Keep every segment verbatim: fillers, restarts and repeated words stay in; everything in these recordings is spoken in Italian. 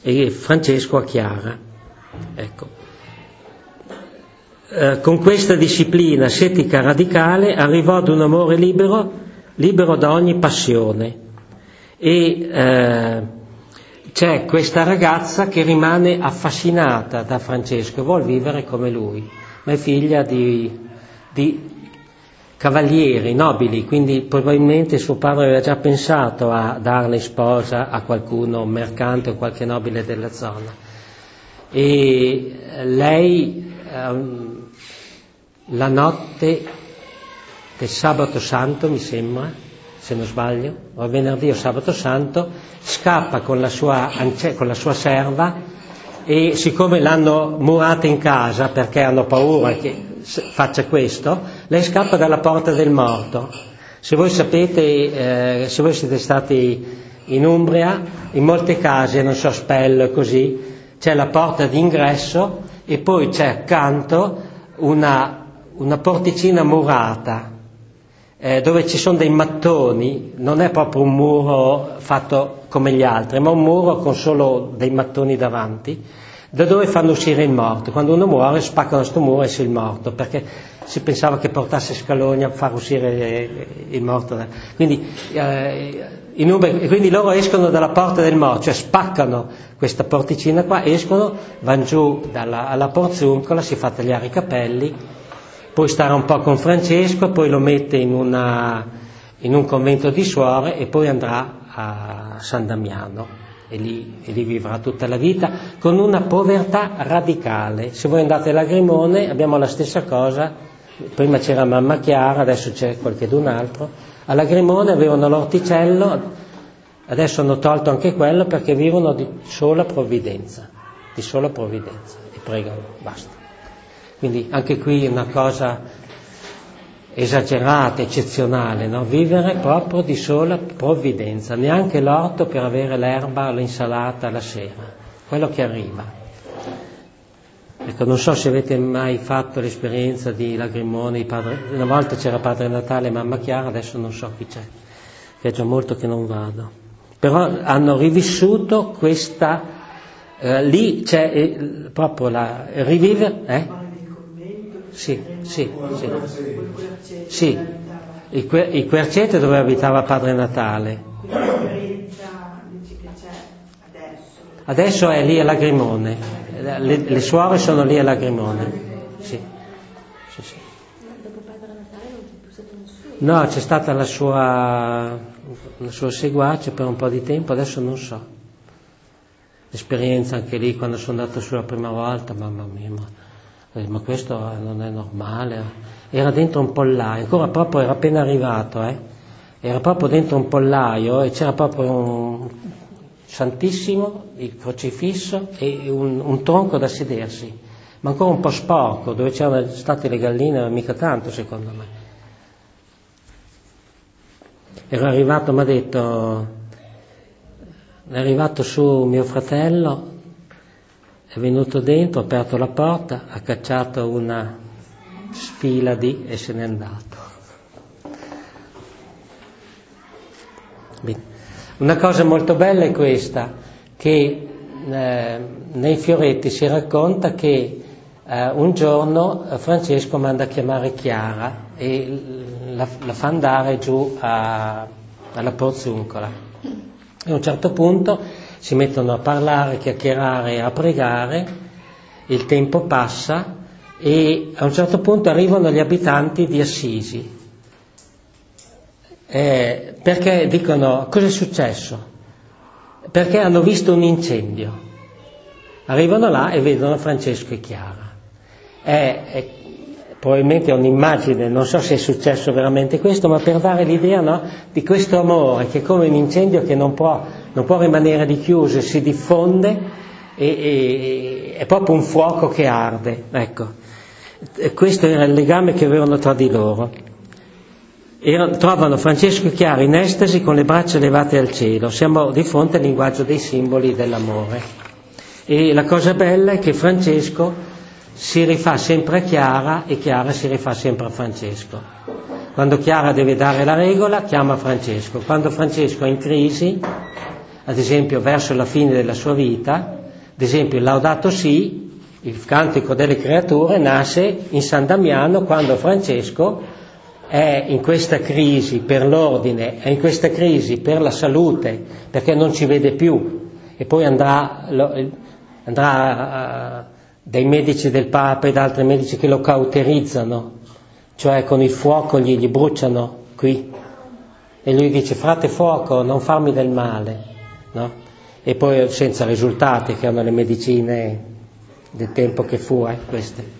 e Francesco a Chiara. Ecco. Eh, con questa disciplina ascetica radicale arrivò ad un amore libero, libero da ogni passione, e eh, c'è questa ragazza che rimane affascinata da Francesco e vuol vivere come lui, ma è figlia di, di cavalieri, nobili, quindi probabilmente suo padre aveva già pensato a darle sposa a qualcuno, un mercante o qualche nobile della zona. E lei ehm, la notte del sabato santo, mi sembra, se non sbaglio, o venerdì o sabato santo, scappa con la sua, con la sua serva, e siccome l'hanno murata in casa perché hanno paura che faccia questo, lei scappa dalla porta del morto. Se voi sapete, eh, se voi siete stati in Umbria, in molte case, non so, Spello e così, c'è la porta d'ingresso e poi c'è accanto una, una porticina murata, eh, dove ci sono dei mattoni, non è proprio un muro fatto come gli altri, ma un muro con solo dei mattoni davanti, da dove fanno uscire il morto. Quando uno muore spaccano sto muro e esce il morto, perché si pensava che portasse scaloni a far uscire il morto. Quindi, eh, in Umbria, quindi loro escono dalla porta del morto, cioè spaccano questa porticina qua, escono, vanno giù dalla, alla Porzuncola, si fa tagliare i capelli, poi starà un po' con Francesco, poi lo mette in, una, in un convento di suore e poi andrà a San Damiano. E lì, e lì vivrà tutta la vita con una povertà radicale. Se voi andate a Lagrimone abbiamo la stessa cosa, prima c'era mamma Chiara, adesso c'è qualchedun altro. A Lagrimone avevano l'orticello, adesso hanno tolto anche quello perché vivono di sola provvidenza, di sola provvidenza e pregano, basta. Quindi anche qui una cosa esagerata, eccezionale, no? Vivere proprio di sola provvidenza, neanche l'orto per avere l'erba o l'insalata la sera, quello che arriva. Ecco, non so se avete mai fatto l'esperienza di Lagrimone, padre, una volta c'era Padre Natale e Mamma Chiara, adesso non so chi c'è, che è già molto che non vado, però hanno rivissuto questa, eh, lì c'è eh, proprio la rivivere, eh? Sì, sì, sì. Sì, il, que- il Querceto dove abitava Padre Natale. Adesso è lì a Lagrimone, le, le suore sono lì a Lagrimone. Sì. Sì, sì. Dopo Padre Natale non c'è più stato nessuno? No, c'è stata la sua, la sua seguace per un po' di tempo, adesso non so. L'esperienza anche lì quando sono andato su la prima volta, mamma mia, ma... ma questo non è normale. Era dentro un pollaio, ancora proprio era appena arrivato, eh? Era proprio dentro un pollaio e c'era proprio un santissimo, il crocifisso e un, un tronco da sedersi, ma ancora un po' sporco, dove c'erano state le galline, mica tanto secondo me. Era arrivato, mi ha detto, è arrivato su mio fratello, è venuto dentro, ha aperto la porta, ha cacciato una sfila di e se n'è andato. Bene. Una cosa molto bella è questa, che eh, nei Fioretti si racconta che eh, un giorno Francesco manda a chiamare Chiara e la, la fa andare giù a, alla Porzuncola. E a un certo punto si mettono a parlare, a chiacchierare, a pregare, il tempo passa e a un certo punto arrivano gli abitanti di Assisi, eh, perché dicono cosa è successo? Perché hanno visto un incendio. Arrivano là e vedono Francesco e Chiara. È, è, probabilmente è un'immagine, non so se è successo veramente questo, ma per dare l'idea, no, di questo amore che è come un incendio che non può, non può rimanere di chiuso, si diffonde e, e è proprio un fuoco che arde, ecco. E questo era il legame che avevano tra di loro. Era, trovano Francesco e Chiara in estasi con le braccia levate al cielo. Siamo di fronte al linguaggio dei simboli dell'amore. E la cosa bella è che Francesco si rifà sempre a Chiara e Chiara si rifà sempre a Francesco. Quando Chiara deve dare la regola chiama Francesco, quando Francesco è in crisi ad esempio verso la fine della sua vita, ad esempio il Laudato Si, il cantico delle creature, nasce in San Damiano quando Francesco è in questa crisi per l'ordine, è in questa crisi per la salute, perché non ci vede più, e poi andrà, andrà dai medici del Papa e da altri medici che lo cauterizzano, cioè con il fuoco gli, gli bruciano qui, e lui dice: frate fuoco, non farmi del male, no? E poi senza risultati, che erano le medicine del tempo che fu, eh, queste.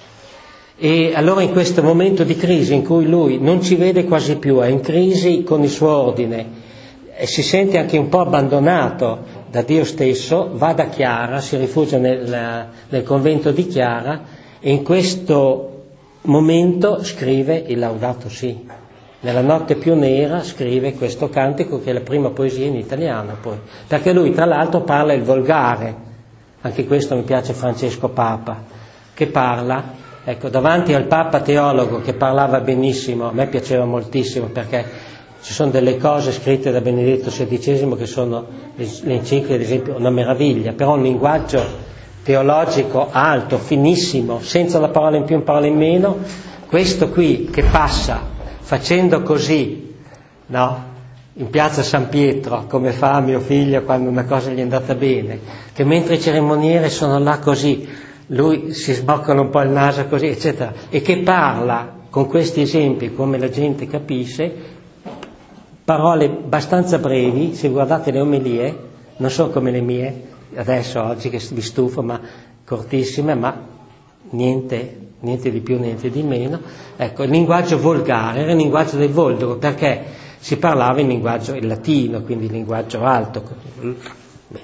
E allora in questo momento di crisi in cui lui non ci vede quasi più, è in crisi con il suo ordine e si sente anche un po' abbandonato da Dio stesso, va da Chiara, si rifugia nel, nel convento di Chiara, e in questo momento scrive il Laudato Si. Nella notte più nera scrive questo cantico, che è la prima poesia in italiano, poi, perché lui tra l'altro parla il volgare. Anche questo mi piace Francesco Papa, che parla, ecco, davanti al Papa teologo che parlava benissimo, a me piaceva moltissimo, perché ci sono delle cose scritte da Benedetto sedicesimo che sono, le encicliche ad esempio, una meraviglia, però un linguaggio teologico alto, finissimo, senza una parola in più, una parola in meno. Questo qui che passa facendo così, no? In piazza San Pietro, come fa mio figlio quando una cosa gli è andata bene, che mentre i cerimonieri sono là così, lui si sboccano un po' il naso così, eccetera, e che parla con questi esempi, come la gente capisce, parole abbastanza brevi. Se guardate le omelie, non sono come le mie, adesso, oggi, che vi stufo, ma cortissime, ma niente, niente di più, niente di meno. Ecco, il linguaggio volgare era il linguaggio del Voldero, perché si parlava in linguaggio il latino, quindi il linguaggio alto. Beh.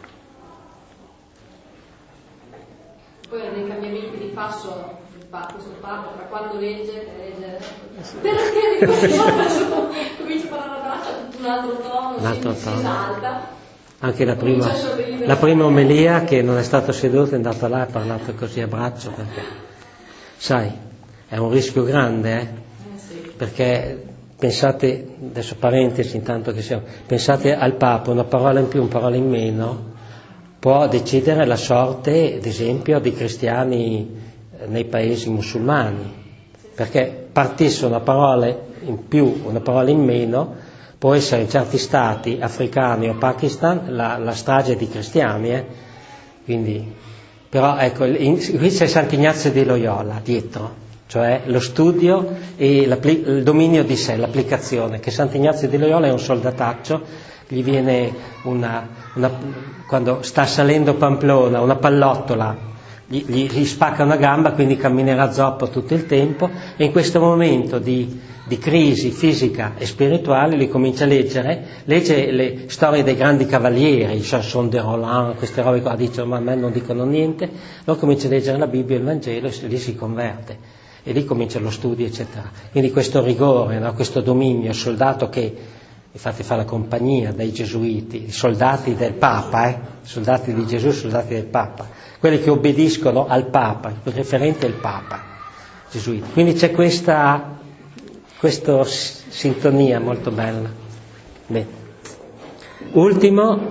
Poi erano dei cambiamenti di passo questo Papa, tra quando legge e legge, perché comincia a parlare a braccia tutto un altro tono, un altro si, tono. si esalta. Anche la prima, la prima omelia, che non è stato seduto, è andato là e ha parlato così a braccio, perché sai, è un rischio grande, eh? Eh sì. Perché pensate, adesso parentesi intanto che siamo, pensate al Papa, una parola in più, una parola in meno, può decidere la sorte, ad esempio, dei cristiani nei paesi musulmani, perché partisse una parola in più, una parola in meno, può essere in certi stati africani o Pakistan la, la strage di cristiani, eh? Quindi, però ecco, in, qui c'è Sant'Ignazio di Loyola dietro, cioè lo studio e il dominio di sé, l'applicazione, che Sant'Ignazio di Loyola è un soldataccio, gli viene una, una quando sta salendo Pamplona, una pallottola, gli, gli, gli spacca una gamba, quindi camminerà zoppo tutto il tempo, e in questo momento di, di crisi fisica e spirituale lui comincia a leggere, legge le storie dei grandi cavalieri, Chanson de Roland, queste robe qua, dice ma a me non dicono niente, allora comincia a leggere la Bibbia e il Vangelo e lì si converte, e lì comincia lo studio, eccetera. Quindi questo rigore, no? Questo dominio, il soldato che infatti fa la compagnia dei gesuiti, i soldati del Papa, eh? soldati di Gesù, soldati del Papa, quelli che obbediscono al Papa, il referente è il Papa, gesuiti. Quindi c'è questa, questa sintonia molto bella. Bene. Ultimo,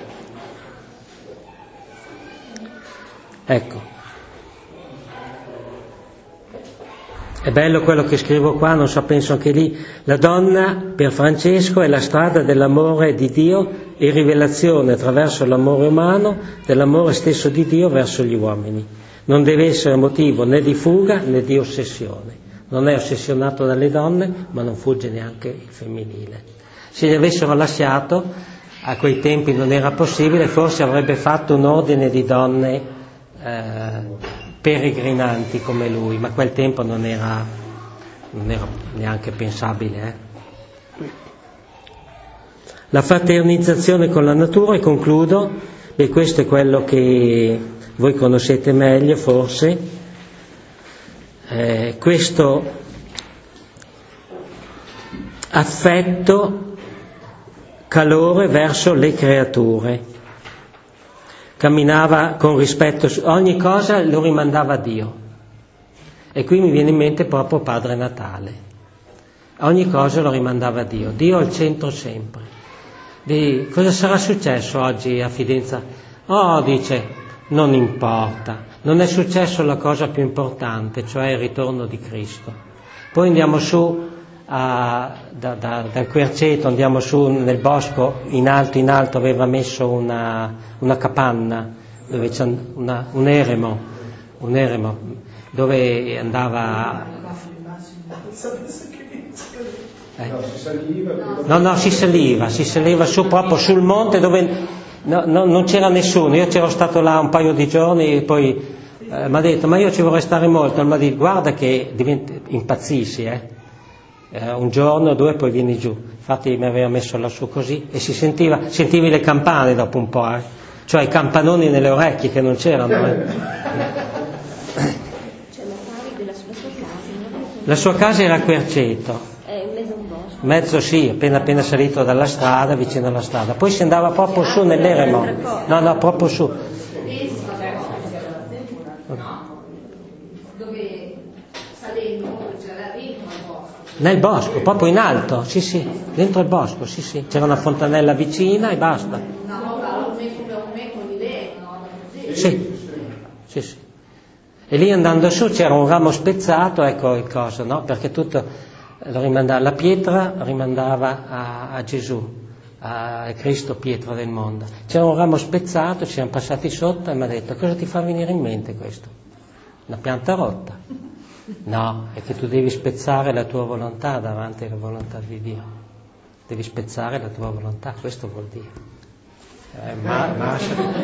ecco, è bello quello che scrivo qua, non so, penso anche lì, la donna per Francesco è la strada dell'amore di Dio e rivelazione attraverso l'amore umano dell'amore stesso di Dio verso gli uomini. Non deve essere motivo né di fuga né di ossessione. Non è ossessionato dalle donne, ma non fugge neanche il femminile. Se gli avessero lasciato, a quei tempi non era possibile, forse avrebbe fatto un ordine di donne eh, peregrinanti come lui, ma a quel tempo non era, non era neanche pensabile. Eh? La fraternizzazione con la natura, e concludo, e questo è quello che voi conoscete meglio forse, eh, questo affetto, calore verso le creature. Camminava con rispetto, ogni cosa lo rimandava a Dio. E qui mi viene in mente proprio Padre Natale. Ogni cosa lo rimandava a Dio, Dio al centro sempre. di cosa sarà successo oggi a Fidenza. Oh, dice, non importa, non è successo la cosa più importante, cioè il ritorno di Cristo. Poi andiamo su a, da, da, dal Querceto, andiamo su nel bosco, in alto in alto aveva messo una, una capanna, dove c'è una, un eremo, un eremo, dove andava... Eh. No, si saliva, no, no, si saliva, si saliva su proprio sul monte dove no, no, non c'era nessuno. Io c'ero stato là un paio di giorni e poi eh, mi ha detto, ma io ci vorrei stare molto. Mi ha detto, guarda che diventi, impazzisci, eh. eh. Un giorno, due, poi vieni giù. Infatti mi aveva messo lassù così e si sentiva, sentivi le campane dopo un po', eh. Cioè i campanoni nelle orecchie che non c'erano. Eh. La sua casa era a Querceto. Mezzo sì, appena appena salito dalla strada, vicino alla strada. Poi si andava proprio su nell'eremo. No, no, proprio su. Dove salendo c'era dentro al bosco. Nel bosco, proprio in alto, sì sì, dentro il bosco, sì sì. C'era una fontanella vicina e basta. Una volta un metro per un metro di legno, sì, sì, sì. E lì andando su c'era un ramo spezzato, ecco il coso, no? Perché tutto lo rimandava, la pietra rimandava a, a Gesù, a Cristo pietra del mondo. C'era un ramo spezzato, ci siamo passati sotto e mi ha detto, cosa ti fa venire in mente questo? Una pianta rotta? No, è che tu devi spezzare la tua volontà davanti alla volontà di Dio. Devi spezzare la tua volontà, questo vuol dire. Eh, ma, ma...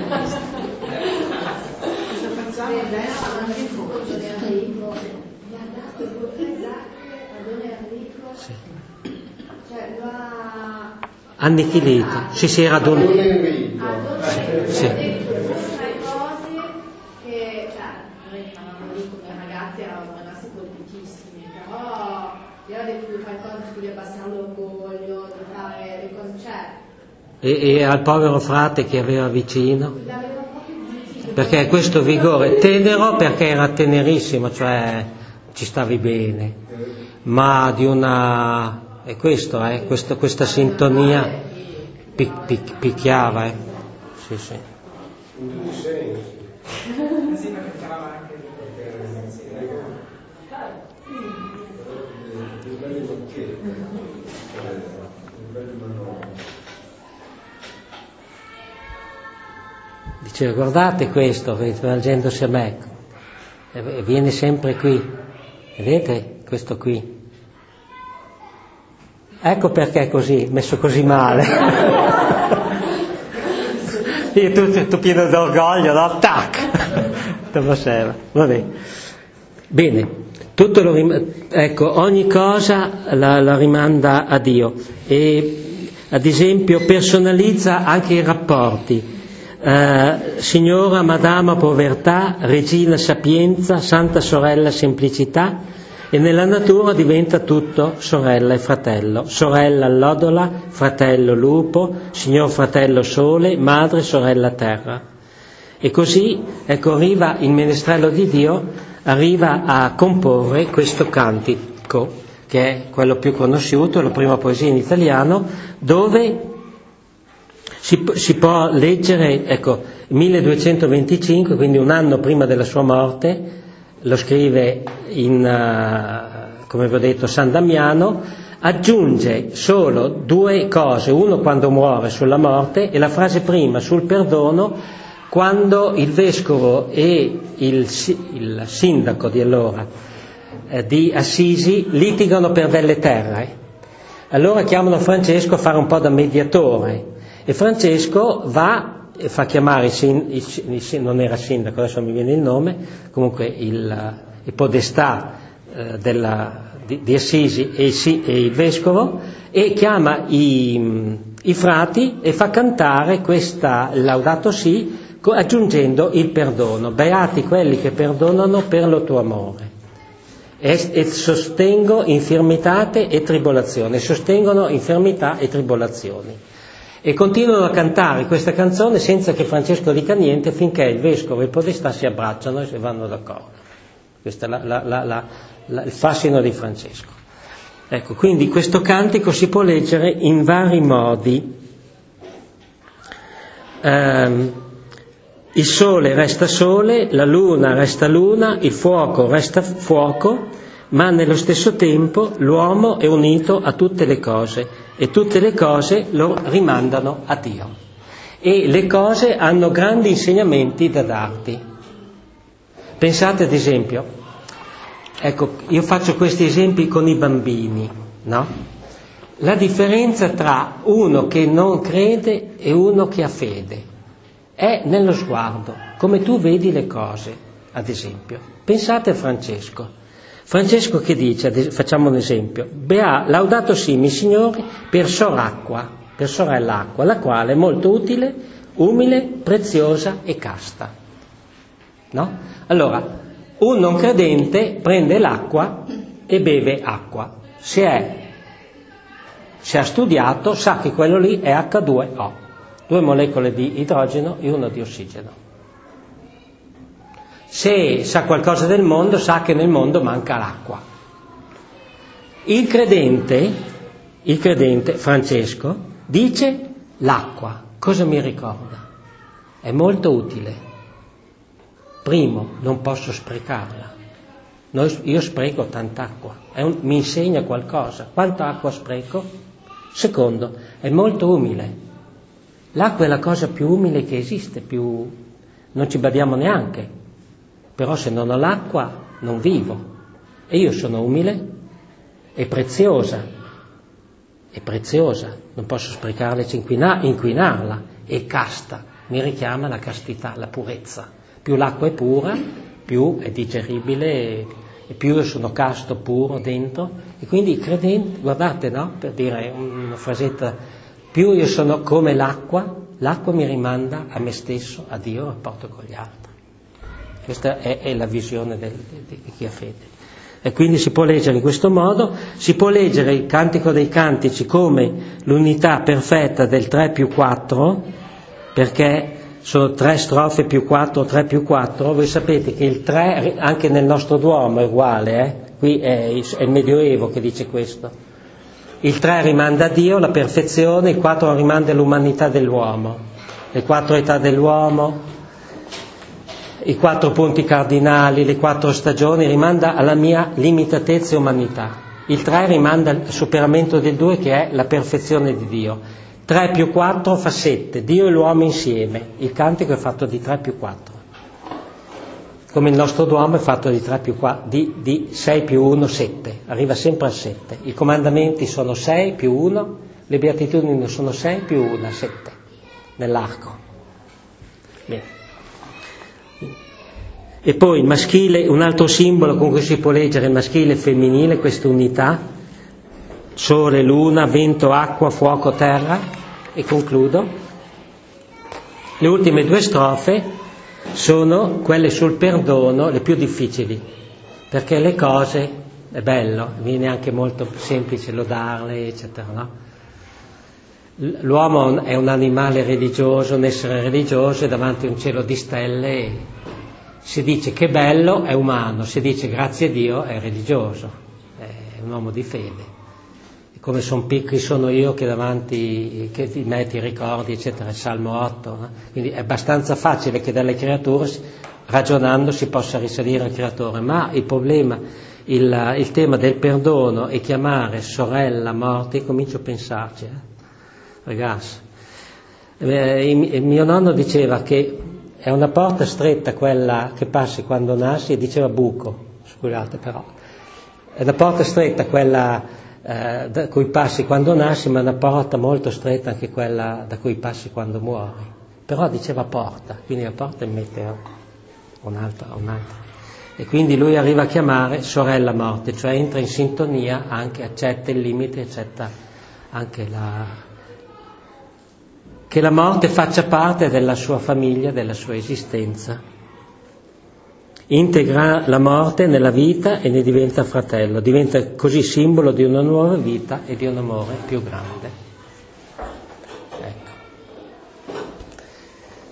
Sì. Cioè, la... annichilito, sì sì, era Don Enrico. sì, sì. Queste cose che, cioè, noi stavamo lì come ragazzi, eravamo rimasti colpitissimi, però era di più qualcosa su cui abbassare l'orgoglio, di fare le cose, cioè... E, e al povero frate che aveva vicino, l'aveva proprio vicino. perché questo vigore tenero, perché era tenerissimo, cioè ci stavi bene, ma di una... è questo, eh, questo, questa sintonia pic, pic, picchiava, eh. Sì, sì. In tutti i sensi. Sì, perché chiamava anche Le belle bocchette, le belle manovre. Dice, guardate questo, rivolgendosi a me, e viene sempre qui, vedete questo qui? Ecco perché è così, messo così male. Io tutto, tutto pieno d'orgoglio, no? Tac! Va bene. Bene, tutto lo rim- ecco, ogni cosa la, la rimanda a Dio e ad esempio personalizza anche i rapporti. Uh, signora, madama povertà, regina sapienza, santa sorella semplicità, e nella natura diventa tutto sorella e fratello, sorella allodola, fratello lupo, signor fratello sole, madre sorella terra. E così, ecco, arriva il menestrello di Dio, arriva a comporre questo cantico, che è quello più conosciuto, la prima poesia in italiano, dove Si, si può leggere, ecco, milleduecentoventicinque, quindi un anno prima della sua morte, lo scrive in, uh, come vi ho detto, San Damiano, aggiunge solo due cose, uno quando muore sulla morte e la frase prima sul perdono, quando il vescovo e il, il sindaco di allora, eh, di Assisi, litigano per delle terre. Allora chiamano Francesco a fare un po' da mediatore. E Francesco va e fa chiamare, il, il, il, non era sindaco, adesso mi viene il nome, comunque il, il podestà eh, della, di, di Assisi e il, e il vescovo, e chiama i, i frati e fa cantare questa Laudato Si, aggiungendo il perdono. Beati quelli che perdonano per lo tuo amore. E, e sostengo infirmitate e tribolazioni, sostengono infermità e tribolazioni. E continuano a cantare questa canzone senza che Francesco dica niente, finché il vescovo e il podestà si abbracciano e si vanno d'accordo. Questo è la, la, la, la, la, il fascino di Francesco. Ecco, quindi questo cantico si può leggere in vari modi. ehm, il sole resta sole, la luna resta luna, il fuoco resta fuoco, ma nello stesso tempo l'uomo è unito a tutte le cose e tutte le cose lo rimandano a Dio. E le cose hanno grandi insegnamenti da darti. Pensate ad esempio, ecco, io faccio questi esempi con i bambini, no? La differenza tra uno che non crede e uno che ha fede è nello sguardo, come tu vedi le cose, ad esempio. Pensate a Francesco. Francesco che dice, facciamo un esempio, Bea, laudato simi Signore per soracqua, per sorella acqua, la quale è molto utile, umile, preziosa e casta. No? Allora, un non credente prende l'acqua e beve acqua. Se, è, se ha studiato, sa che quello lì è acca due o, due molecole di idrogeno e una di ossigeno. Se sa qualcosa del mondo, sa che nel mondo manca l'acqua. Il credente, il credente Francesco, dice l'acqua. Cosa mi ricorda? È molto utile. Primo, non posso sprecarla. Noi, io spreco tanta acqua. È un, mi insegna qualcosa. Quanta acqua spreco? Secondo, è molto umile. L'acqua è la cosa più umile che esiste, più non ci badiamo neanche. Però se non ho l'acqua non vivo. E io sono umile e preziosa. È preziosa, non posso sprecarla e inquina, inquinarla. E casta, mi richiama la castità, la purezza. Più l'acqua è pura, più è digeribile e, e più io sono casto, puro dentro. E quindi credente, guardate, no? Per dire una frasetta, più io sono come l'acqua, l'acqua mi rimanda a me stesso, a Dio, rapporto con gli altri. Questa è, è la visione del, di, di chi ha fede. E quindi si può leggere in questo modo, si può leggere il Cantico dei Cantici come l'unità perfetta del tre più quattro, perché sono tre strofe più quattro, tre più quattro. Voi sapete che il tre anche nel nostro Duomo è uguale, eh? Qui è, è il Medioevo che dice questo. Il tre rimanda a Dio, la perfezione, il quattro rimanda all'umanità dell'uomo, le quattro età dell'uomo, i quattro punti cardinali, le quattro stagioni, rimanda alla mia limitatezza e umanità. Il tre rimanda al superamento del due, che è la perfezione di Dio. tre più quattro fa sette, Dio e l'uomo insieme. Il cantico è fatto di tre più quattro. Come il nostro Duomo è fatto di, tre più quattro, di, di sei più uno, sette. Arriva sempre al sette. I comandamenti sono sei più uno, le beatitudini sono sei più uno, sette, nell'arco. Bene. E poi il maschile, un altro simbolo con cui si può leggere il maschile e il femminile, questa unità, sole, luna, vento, acqua, fuoco, terra, e concludo. Le ultime due strofe sono quelle sul perdono, le più difficili, perché le cose, è bello, viene anche molto semplice lodarle, eccetera, no? L'uomo è un animale religioso, un essere religioso, e davanti a un cielo di stelle si dice che bello, è umano, si dice grazie a Dio, è religioso, è un uomo di fede. E come son piccoli sono io che davanti, che ti metti i ricordi, eccetera, il Salmo otto, no? Quindi è abbastanza facile che dalle creature, ragionando, si possa risalire al creatore, ma il problema, il, il tema del perdono e chiamare sorella morte, io comincio a pensarci, eh? Ragazzi, eh, il mio nonno diceva che è una porta stretta quella che passi quando nasci, e diceva buco, scusate però, è una porta stretta quella eh, da cui passi quando nasci, ma è una porta molto stretta anche quella da cui passi quando muori. Però diceva porta, quindi la porta mette un'altra, un'altra. E quindi lui arriva a chiamare sorella morte, cioè entra in sintonia, anche accetta il limite, accetta anche la... che la morte faccia parte della sua famiglia, della sua esistenza. Integra la morte nella vita e ne diventa fratello, diventa così simbolo di una nuova vita e di un amore più grande.